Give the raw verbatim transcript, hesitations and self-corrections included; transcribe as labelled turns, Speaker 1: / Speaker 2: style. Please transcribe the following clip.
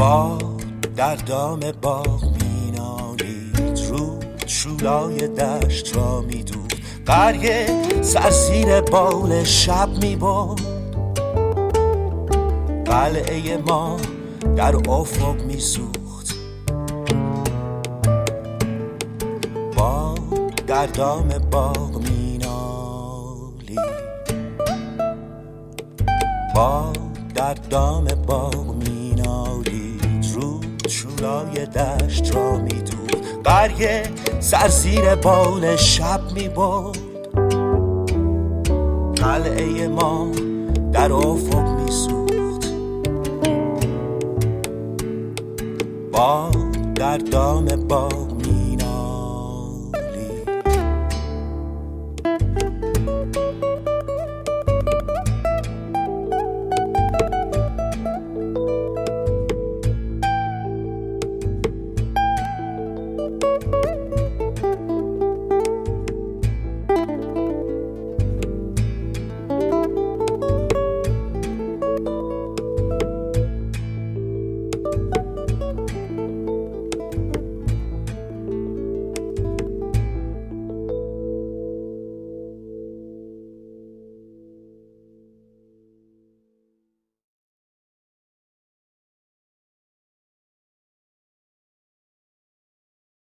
Speaker 1: با در دام باغ مینالید، رود شولای دشت را میدود، قریه سر زیر بال شب میبرد. قلعه ما در افق میسوخت، با در دام باغ مینالید، با در دام باغ مینالید، رود شولای دشت را میدود، قریه سر زیر بال شب میبرد. قلعه ما در افق میسوخت، با در دام باغ مینالید.